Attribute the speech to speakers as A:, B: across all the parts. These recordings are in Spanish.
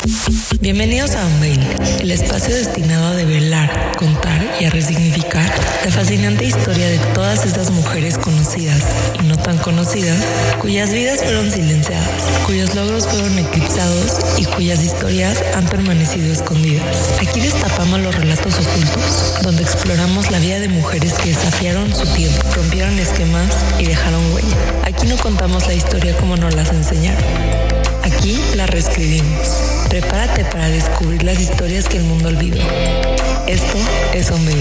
A: Bienvenidos a Unveil, el espacio destinado a develar, contar y a resignificar la fascinante historia de todas esas mujeres conocidas y no tan conocidas, cuyas vidas fueron silenciadas, cuyos logros fueron eclipsados y cuyas historias han permanecido escondidas. Aquí destapamos los relatos ocultos, donde exploramos la vida de mujeres que desafiaron su tiempo, rompieron esquemas y dejaron huella. Aquí no contamos la historia como nos las enseñaron. Aquí la reescribimos. Prepárate para descubrir las historias que el mundo olvidó. Esto es Unveil.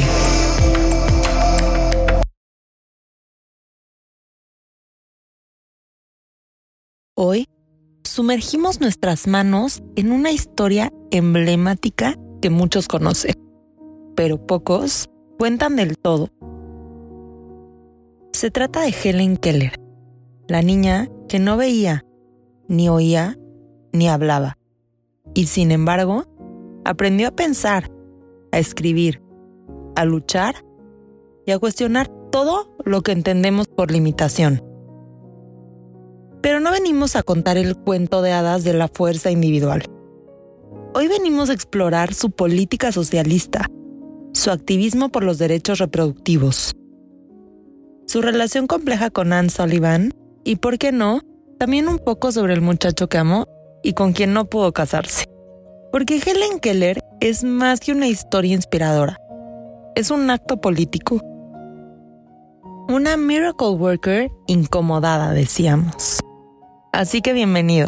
A: Hoy sumergimos nuestras manos en una historia emblemática que muchos conocen, pero pocos cuentan del todo. Se trata de Helen Keller, la niña que no veía, ni oía, ni hablaba. Y sin embargo, aprendió a pensar, a escribir, a luchar y a cuestionar todo lo que entendemos por limitación. Pero no venimos a contar el cuento de hadas de la fuerza individual. Hoy venimos a explorar su política socialista, su activismo por los derechos reproductivos, su relación compleja con Anne Sullivan y, ¿por qué no?, también un poco sobre el muchacho que amó y con quien no pudo casarse. Porque Helen Keller es más que una historia inspiradora. Es un acto político. Una miracle worker incomodada, decíamos. Así que bienvenidos.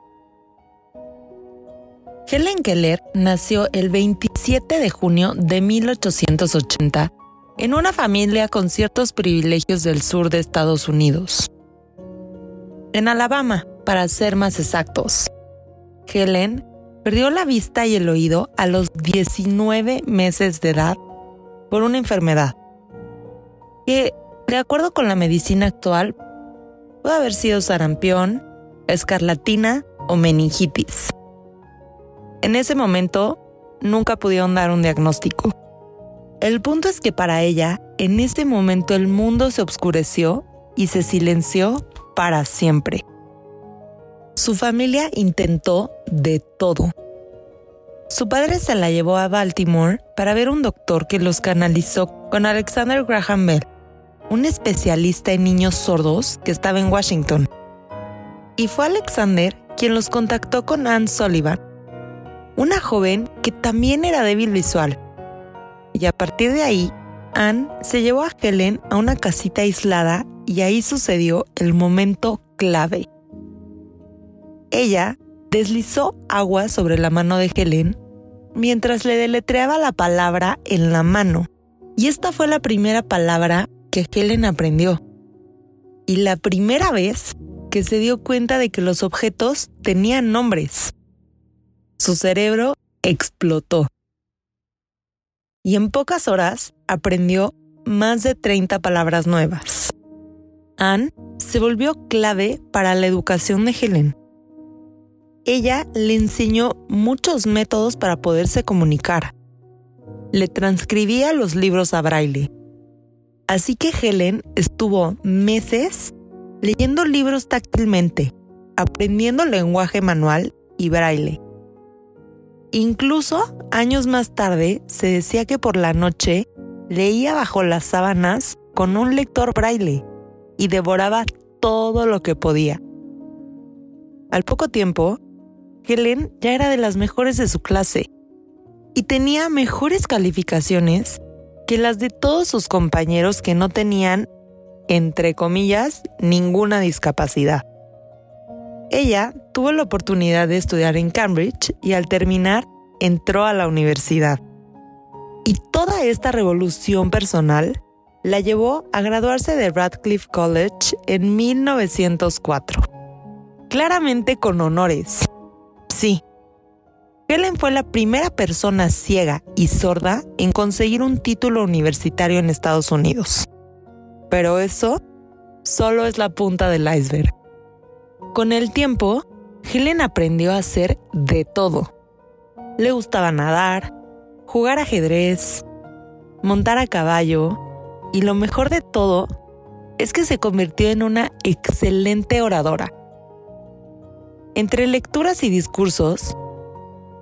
A: Helen Keller nació el 27 de junio de 1880 en una familia con ciertos privilegios del sur de Estados Unidos. En Alabama, para ser más exactos. Helen perdió la vista y el oído a los 19 meses de edad por una enfermedad que, de acuerdo con la medicina actual, puede haber sido sarampión, escarlatina o meningitis. En ese momento, nunca pudieron dar un diagnóstico. El punto es que para ella, en ese momento el mundo se oscureció y se silenció para siempre. Su familia intentó de todo. Su padre se la llevó a Baltimore para ver un doctor que los canalizó con Alexander Graham Bell, un especialista en niños sordos que estaba en Washington. Y fue Alexander quien los contactó con Anne Sullivan, una joven que también era débil visual. Y a partir de ahí, Anne se llevó a Helen a una casita aislada y ahí sucedió el momento clave. Ella deslizó agua sobre la mano de Helen mientras le deletreaba la palabra en la mano. Y esta fue la primera palabra que Helen aprendió. Y la primera vez que se dio cuenta de que los objetos tenían nombres. Su cerebro explotó. Y en pocas horas aprendió más de 30 palabras nuevas. Anne se volvió clave para la educación de Helen. Ella le enseñó muchos métodos para poderse comunicar. Le transcribía los libros a braille. Así que Helen estuvo meses leyendo libros táctilmente, aprendiendo lenguaje manual y braille. Incluso, años más tarde, se decía que por la noche leía bajo las sábanas con un lector braille y devoraba todo lo que podía. Al poco tiempo, Helen ya era de las mejores de su clase y tenía mejores calificaciones que las de todos sus compañeros que no tenían, entre comillas, ninguna discapacidad. Ella tuvo la oportunidad de estudiar en Cambridge y al terminar entró a la universidad. Y toda esta revolución personal la llevó a graduarse de Radcliffe College en 1904. Claramente con honores. Sí, Helen fue la primera persona ciega y sorda en conseguir un título universitario en Estados Unidos. Pero eso solo es la punta del iceberg. Con el tiempo, Helen aprendió a hacer de todo. Le gustaba nadar, jugar ajedrez, montar a caballo y lo mejor de todo es que se convirtió en una excelente oradora. Entre lecturas y discursos,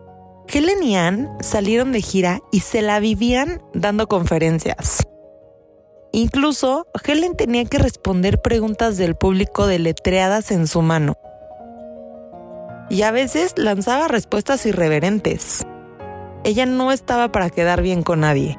A: Helen y Anne salieron de gira y se la vivían dando conferencias. Incluso, Helen tenía que responder preguntas del público deletreadas en su mano. Y a veces lanzaba respuestas irreverentes. Ella no estaba para quedar bien con nadie.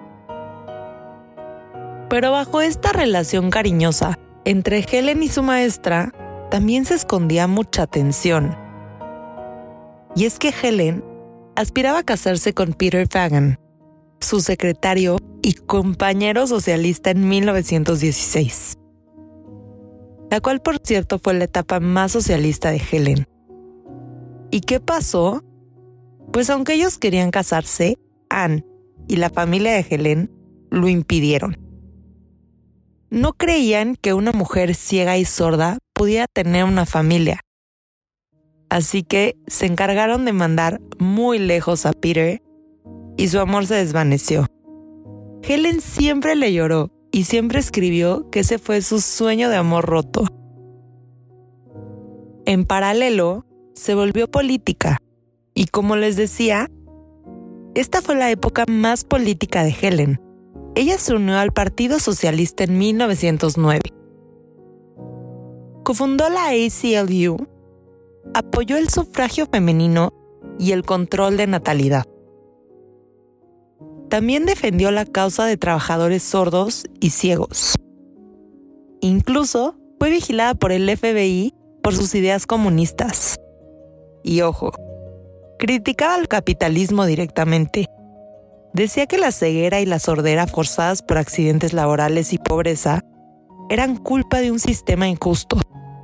A: Pero bajo esta relación cariñosa entre Helen y su maestra, también se escondía mucha tensión. Y es que Helen aspiraba a casarse con Peter Fagan, su secretario y compañero socialista en 1916, la cual, por cierto, fue la etapa más socialista de Helen. ¿Y qué pasó? Pues aunque ellos querían casarse, Anne y la familia de Helen lo impidieron. No creían que una mujer ciega y sorda pudiera tener una familia. Así que se encargaron de mandar muy lejos a Peter y su amor se desvaneció. Helen siempre le lloró y siempre escribió que ese fue su sueño de amor roto. En paralelo, se volvió política y, como les decía, esta fue la época más política de Helen. Ella se unió al Partido Socialista en 1909. Cofundó la ACLU, apoyó el sufragio femenino y el control de natalidad. También defendió la causa de trabajadores sordos y ciegos. Incluso fue vigilada por el FBI por sus ideas comunistas. Y ojo, criticaba al capitalismo directamente. Decía que la ceguera y la sordera forzadas por accidentes laborales y pobreza eran culpa de un sistema injusto.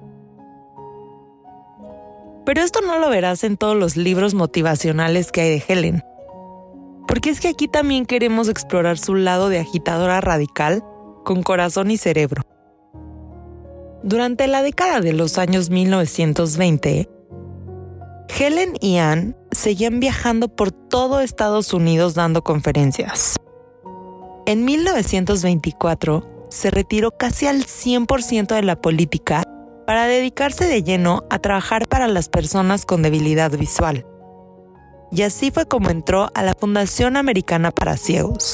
A: Pero esto no lo verás en todos los libros motivacionales que hay de Helen. Porque es que aquí también queremos explorar su lado de agitadora radical con corazón y cerebro. Durante la década de los años 1920, Helen y Anne seguían viajando por todo Estados Unidos dando conferencias. En 1924 se retiró casi al 100% de la política para dedicarse de lleno a trabajar para las personas con debilidad visual. Y así fue como entró a la Fundación Americana para Ciegos.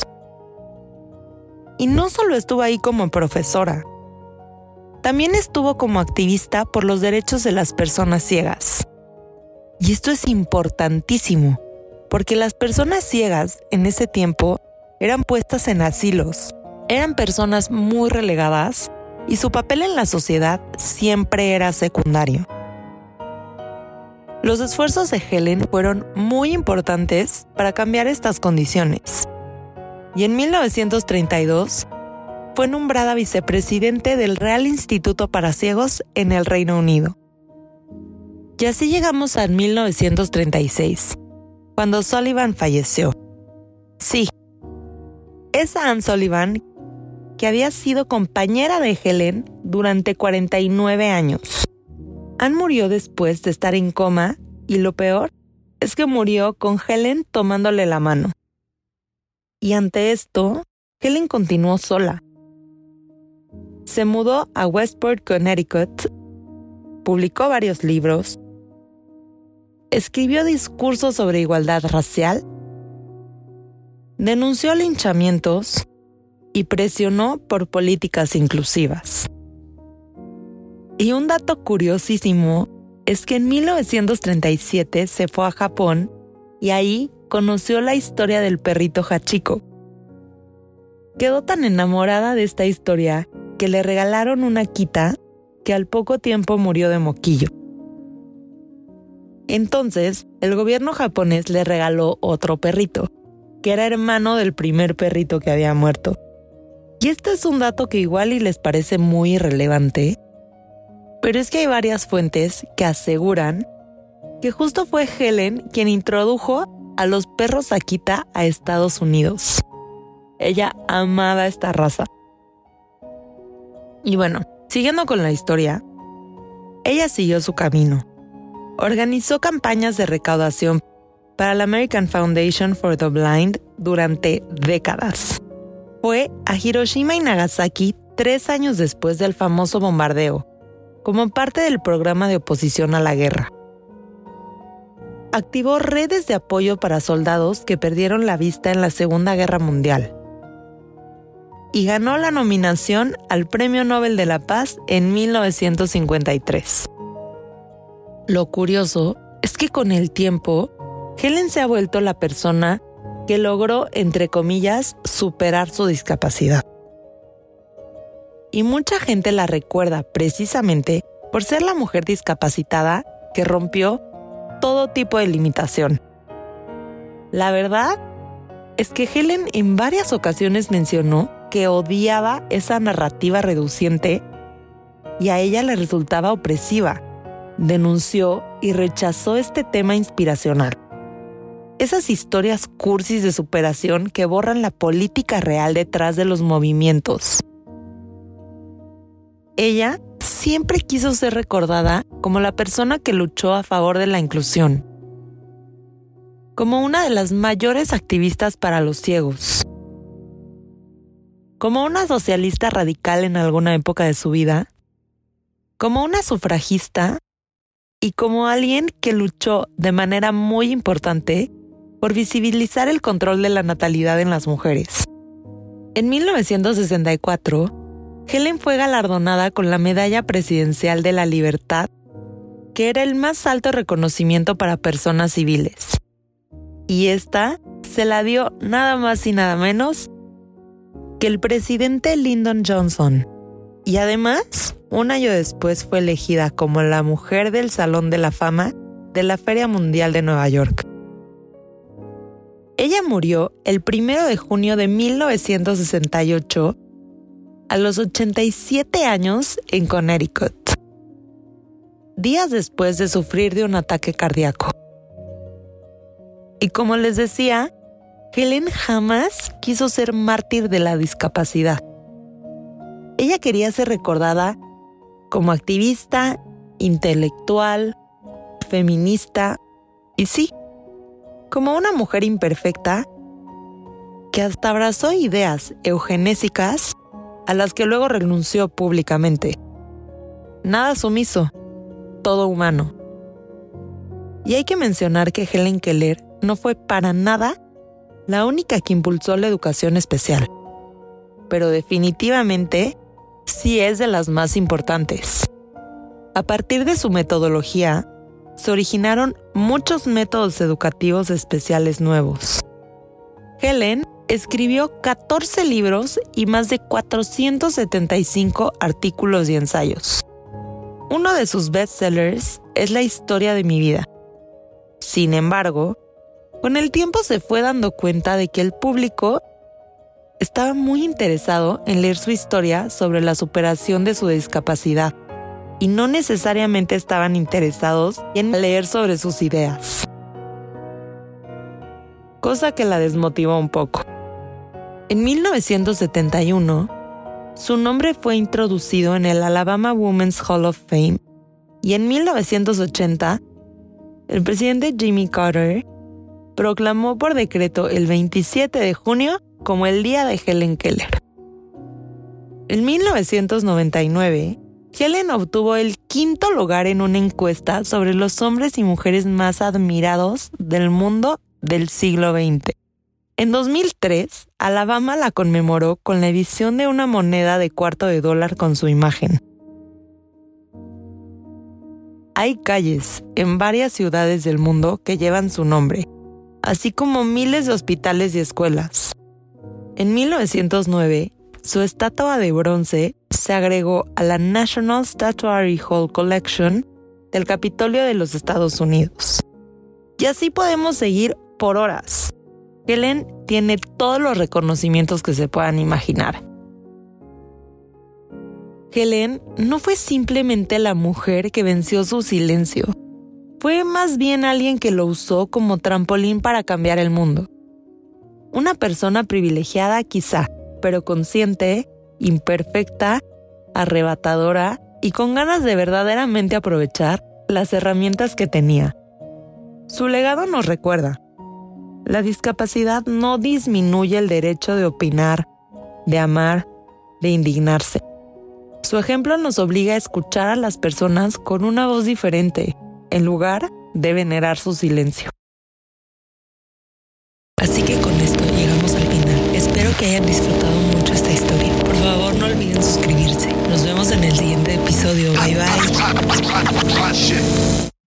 A: Y no solo estuvo ahí como profesora, también estuvo como activista por los derechos de las personas ciegas. Y esto es importantísimo, porque las personas ciegas en ese tiempo eran puestas en asilos, eran personas muy relegadas y su papel en la sociedad siempre era secundario. Los esfuerzos de Helen fueron muy importantes para cambiar estas condiciones. Y en 1932 fue nombrada vicepresidente del Real Instituto para Ciegos en el Reino Unido. Y así llegamos a 1936, cuando Sullivan falleció. Sí, esa Anne Sullivan que había sido compañera de Helen durante 49 años. Anne murió después de estar en coma y lo peor es que murió con Helen tomándole la mano. Y ante esto, Helen continuó sola. Se mudó a Westport, Connecticut, publicó varios libros, escribió discursos sobre igualdad racial, denunció linchamientos y presionó por políticas inclusivas. Y un dato curiosísimo es que en 1937 se fue a Japón y ahí conoció la historia del perrito Hachiko. Quedó tan enamorada de esta historia que le regalaron una Akita que al poco tiempo murió de moquillo. Entonces, el gobierno japonés le regaló otro perrito, que era hermano del primer perrito que había muerto. Y este es un dato que igual y les parece muy irrelevante, pero es que hay varias fuentes que aseguran que justo fue Helen quien introdujo a los perros Akita a Estados Unidos. Ella amaba esta raza. Y bueno, siguiendo con la historia, ella siguió su camino. Organizó campañas de recaudación para la American Foundation for the Blind durante décadas. Fue a Hiroshima y Nagasaki 3 años después del famoso bombardeo, como parte del programa de oposición a la guerra. activó redes de apoyo para soldados que perdieron la vista en la Segunda Guerra Mundial. Y ganó la nominación al Premio Nobel de la Paz en 1953. Lo curioso es que con el tiempo, Helen se ha vuelto la persona que logró, entre comillas, superar su discapacidad. Y mucha gente la recuerda precisamente por ser la mujer discapacitada que rompió todo tipo de limitación. La verdad es que Helen en varias ocasiones mencionó que odiaba esa narrativa reduciente y a ella le resultaba opresiva. Denunció y rechazó este tema inspiracional. Esas historias cursis de superación que borran la política real detrás de los movimientos. Ella siempre quiso ser recordada como la persona que luchó a favor de la inclusión, como una de las mayores activistas para los ciegos, como una socialista radical en alguna época de su vida, como una sufragista y como alguien que luchó de manera muy importante por visibilizar el control de la natalidad en las mujeres. En 1964, Helen fue galardonada con la Medalla Presidencial de la Libertad, que era el más alto reconocimiento para personas civiles. Y esta se la dio nada más y nada menos que el presidente Lyndon Johnson. Y además, un año después fue elegida como la mujer del Salón de la Fama de la Feria Mundial de Nueva York. Ella murió el 1 de junio de 1968 a los 87 años en Connecticut, días después de sufrir de un ataque cardíaco. Y como les decía, Helen jamás quiso ser mártir de la discapacidad. Ella quería ser recordada como activista, intelectual, feminista y sí, como una mujer imperfecta que hasta abrazó ideas eugenésicas a las que luego renunció públicamente. Nada sumiso, todo humano. Y hay que mencionar que Helen Keller no fue para nada la única que impulsó la educación especial, pero definitivamente sí es de las más importantes. A partir de su metodología, se originaron muchos métodos educativos especiales nuevos. Helen escribió 14 libros y más de 475 artículos y ensayos. Uno de sus bestsellers es La historia de mi vida. Sin embargo, con el tiempo se fue dando cuenta de que el público estaba muy interesado en leer su historia sobre la superación de su discapacidad y no necesariamente estaban interesados en leer sobre sus ideas. Cosa que la desmotivó un poco. En 1971, su nombre fue introducido en el Alabama Women's Hall of Fame y en 1980, el presidente Jimmy Carter proclamó por decreto el 27 de junio como el Día de Helen Keller. En 1999, Helen obtuvo el 5º lugar en una encuesta sobre los hombres y mujeres más admirados del mundo del siglo XX. En 2003, Alabama la conmemoró con la edición de una moneda de $0.25 con su imagen. Hay calles en varias ciudades del mundo que llevan su nombre, así como miles de hospitales y escuelas. En 1909, su estatua de bronce se agregó a la National Statuary Hall Collection del Capitolio de los Estados Unidos. Y así podemos seguir por horas. Helen tiene todos los reconocimientos que se puedan imaginar. Helen no fue simplemente la mujer que venció su silencio. Fue más bien alguien que lo usó como trampolín para cambiar el mundo. Una persona privilegiada quizá, pero consciente, imperfecta, arrebatadora y con ganas de verdaderamente aprovechar las herramientas que tenía. Su legado nos recuerda: la discapacidad no disminuye el derecho de opinar, de amar, de indignarse. Su ejemplo nos obliga a escuchar a las personas con una voz diferente, en lugar de venerar su silencio. Así que con esto llegamos al final. Espero que hayan disfrutado mucho esta historia. Por favor, no olviden suscribirse. Nos vemos en el siguiente episodio. Bye bye.